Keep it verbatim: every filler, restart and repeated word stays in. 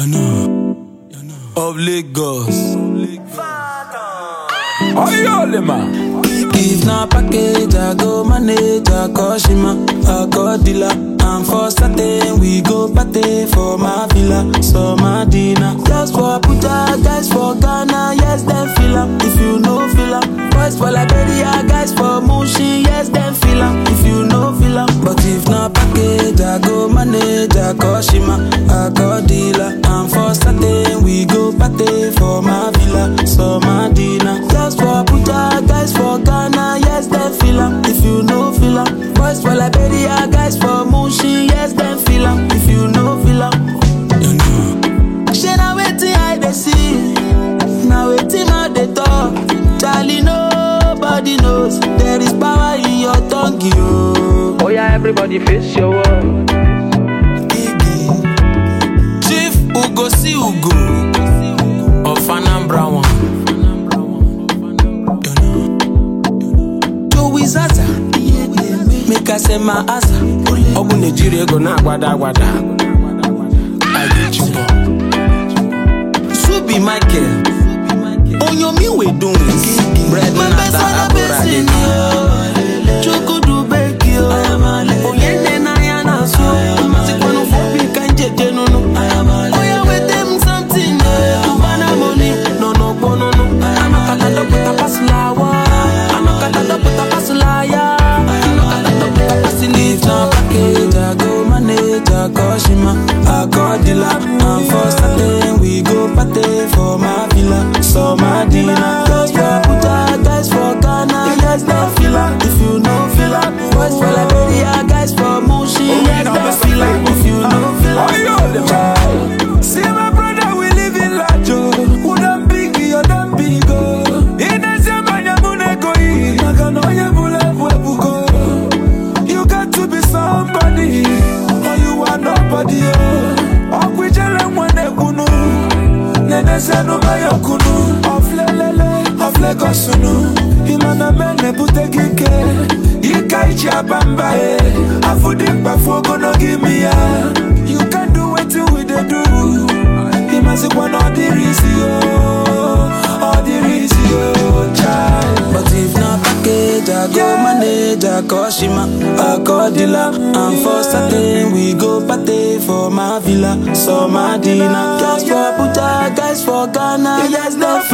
You know, you know. Of Lagos. Ayole man. If na package, I go manage, I call Shima, I call dealer. And for certain, we go party for my villa, so my dinner. Just for Abuja, guys for Ghana, yes, them feel am. If you know feel am. Boys for Liberia, guys for Mushin, yes, them feel am. If you know feel am. But if na package, I go manage, I call Shima, I call dealer. And for certain, we go party for my villa, so my dinner. Just for Abuja, guys for Ghana, yes, them feel am. If you know feel am. Boys for Liberia, guys for Mushin, yes, them feel am. If you know feel am. You know. She na wetin I dey see, na wetin I dey talk. Charlie, nobody knows there is power in your tongue, yo. Oh yeah, everybody face your wall. Chief Ugo si Ugo of Anambra one. Joey Zaza, make I say my asa. Obu Nigeria go na gwada gwada. I get you, boy. Subi Michael. On your me we doing bread my best on the best in you. Choco do bake you. Oh yeah, na ya na so. Masi kwano fobi kanje jeno no. Oh yeah, with them something. Tubana money, no no bono no. Ano kata do puta paslawa. Ano kata do puta paslaya. Ano kata do puta pasilive na package. I go manage, I call Shima, I call dealer. And for certain we go party for my villa, so my dinner. Just for Abuja, guys for Ghana, yes, they feel am. If you know feel am. Boys for Liberia, guys for Mushin, yes, they feel am. If you know feel am. See my brother, we live in Lajo. Who done big, you done big, oh. In a zaman, ya mune koi. Nagano ya bule buebuko. You got to be somebody, or you are nobody, oh. Okwijele mwene kunu. Nene senu mayo kunu. Oflelele, oflego sunu. Imana mene bute gike. Ika ichi abamba e. Afudimba fogo no gimme ya. You can do what you with the do. Imasi kwa no the risi yo. All the risi yo, child. But if na package, I go yeah. manage, I call Shima, I call dealer. And for certain, we go party for my villa, so my dinner. Guys for Abuja, guys for Ghana, yes, they